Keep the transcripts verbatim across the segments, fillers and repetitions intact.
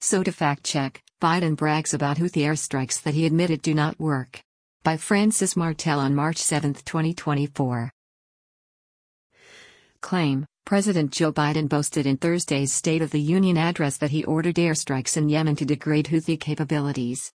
So to fact check, Biden brags about Houthi airstrikes that he admitted do not work. By Francis Martel on March seventh, twenty twenty-four. Claim: President Joe Biden boasted in Thursday's State of the Union address that he ordered airstrikes in Yemen to degrade Houthi capabilities.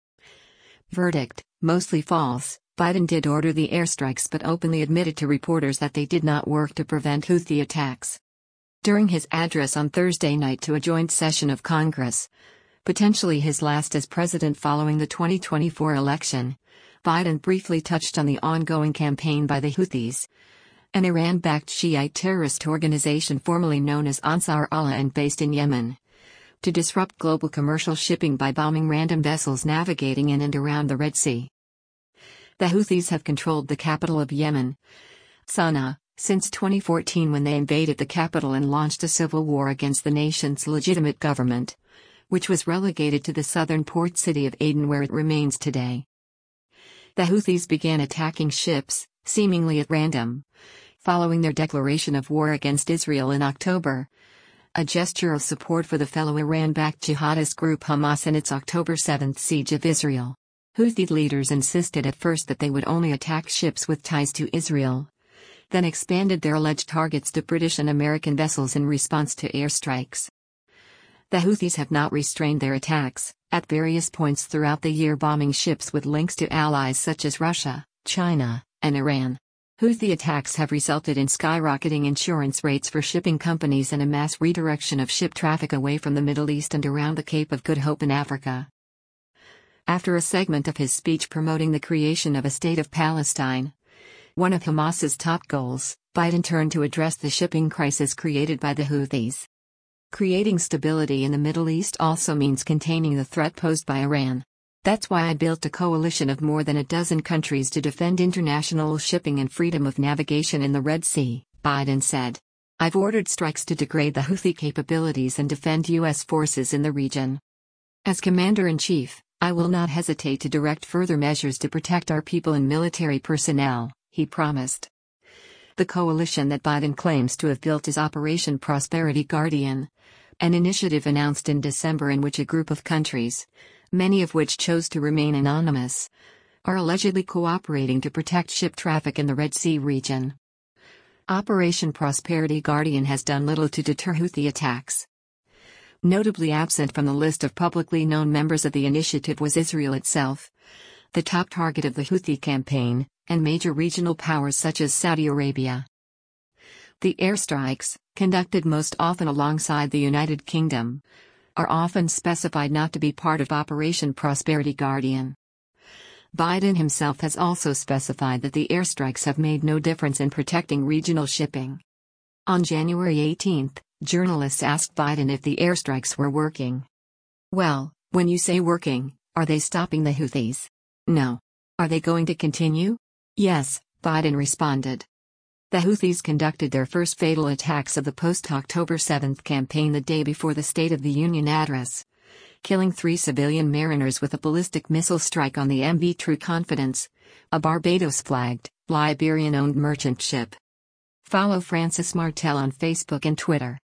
Verdict: mostly false. Biden did order the airstrikes but openly admitted to reporters that they did not work to prevent Houthi attacks. During his address on Thursday night to a joint session of Congress, potentially his last as president following the twenty twenty-four election, Biden briefly touched on the ongoing campaign by the Houthis, an Iran-backed Shiite terrorist organization formerly known as Ansar Allah and based in Yemen, to disrupt global commercial shipping by bombing random vessels navigating in and around the Red Sea. The Houthis have controlled the capital of Yemen, Sana'a, since twenty fourteen when they invaded the capital and launched a civil war against the nation's legitimate government, which was relegated to the southern port city of Aden where it remains today. The Houthis began attacking ships, seemingly at random, following their declaration of war against Israel in October, a gesture of support for the fellow Iran-backed jihadist group Hamas in its October seventh siege of Israel. Houthi leaders insisted at first that they would only attack ships with ties to Israel, then expanded their alleged targets to British and American vessels in response to airstrikes. The Houthis have not restrained their attacks, at various points throughout the year bombing ships with links to allies such as Russia, China, and Iran. Houthi attacks have resulted in skyrocketing insurance rates for shipping companies and a mass redirection of ship traffic away from the Middle East and around the Cape of Good Hope in Africa. After a segment of his speech promoting the creation of a state of Palestine, one of Hamas's top goals, Biden turned to address the shipping crisis created by the Houthis. Creating stability in the Middle East also means containing the threat posed by Iran. That's why I built a coalition of more than a dozen countries to defend international shipping and freedom of navigation in the Red Sea, Biden said. I've ordered strikes to degrade the Houthi capabilities and defend U S forces in the region. As Commander-in-Chief, I will not hesitate to direct further measures to protect our people and military personnel, he promised. The coalition that Biden claims to have built is Operation Prosperity Guardian, an initiative announced in December in which a group of countries, many of which chose to remain anonymous, are allegedly cooperating to protect ship traffic in the Red Sea region. Operation Prosperity Guardian has done little to deter Houthi attacks. Notably absent from the list of publicly known members of the initiative was Israel itself, the top target of the Houthi campaign, and major regional powers such as Saudi Arabia. The airstrikes, conducted most often alongside the United Kingdom, are often specified not to be part of Operation Prosperity Guardian. Biden himself has also specified that the airstrikes have made no difference in protecting regional shipping. On January eighteenth, journalists asked Biden if the airstrikes were working. Well, when you say working, are they stopping the Houthis? No. Are they going to continue? Yes, Biden responded. The Houthis conducted their first fatal attacks of the post-October seventh campaign the day before the State of the Union address, killing three civilian mariners with a ballistic missile strike on the M V True Confidence, a Barbados-flagged, Liberian-owned merchant ship. Follow Francis Martel on Facebook and Twitter.